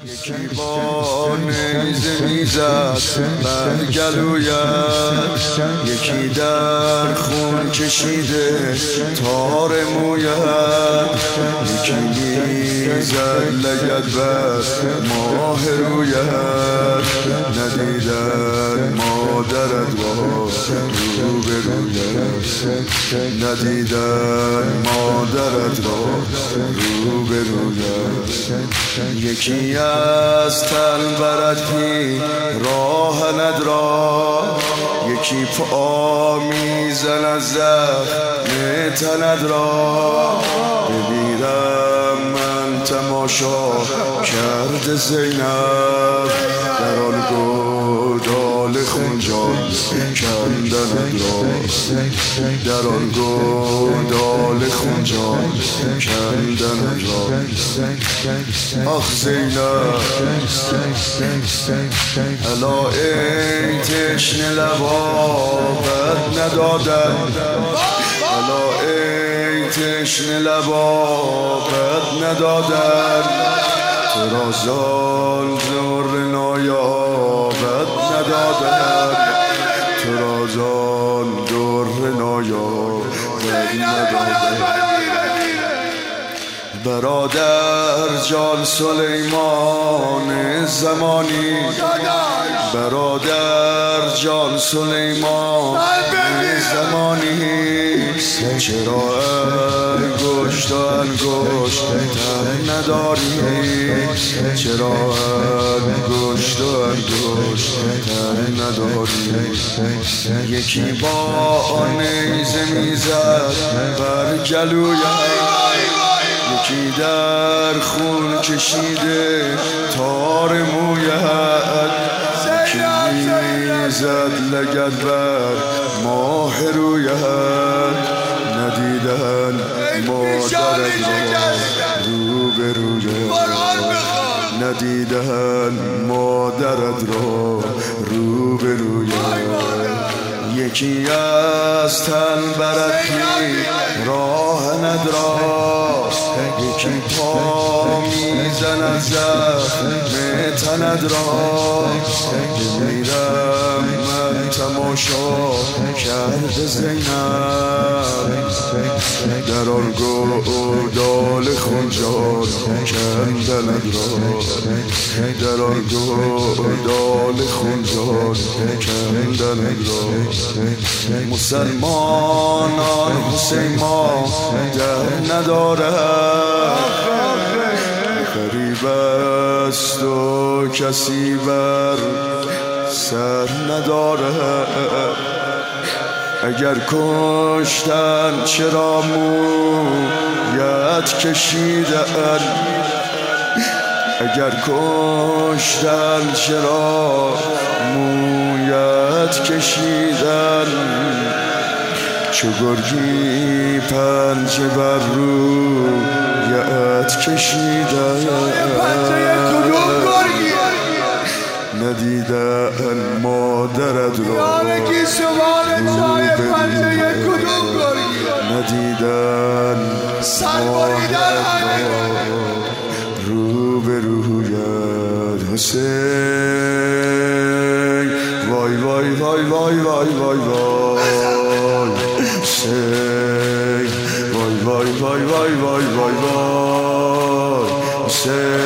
یکی با نیزه میزد بر گلویت، یکی در خون کشیده تار مویت، یکی میزد لگد بر ماه رویت، ندیدن مادرت با رو به رویت، ندیدن مادرت را رو به رویت. یکی از تن برد پی راه ندرا، یکی پا میزند زخم تند را. ببینم من تماشا کرده زینب در آن گودال خونجان کندند را، در آن گودال خونجان کندند را. آخ زینب الا ای تشنه لبابت ندادن، الا ای تشنه لبابت ندادن، تو را زال زر نایابت ندادن، تو را زال در نایابت ندادن. برادر جان سلیمان زمانی، برادر جان سلیمان زمانی، چرا انگشت و انگشت تن نداری، چرا انگشت و انگشت تن نداری. یکی با نیزه میزد بر گلویت، یکی در خون کشیده تار مویت، یکی میزد لگد بر ماه رویت، ندیدن مادرت را رو به رویت، ندیدن مادرت را رو به رویت. یکی از تن برد پی راه ندراست، یکی پا میزند زخم تند را. بمیرم من تماشا کرده زینب در آن گودال خونجان کندند را، در آن گودال خونجان کندند را. مسلمانان حسین ما در ندارد، غریب است و کسی بر سر ندارد. اگر کشتن چرا مویت کشیدن، اگر کشتن چرا مویت کشیدن، چو گرگی پنجه بر رویت کشیدن، ندیدن مادرت را ندیدن مادرت را رو به رویت. حسین وای وای وای وای وای وای وای، حسین وای وای وای وای وای وای وای، حسین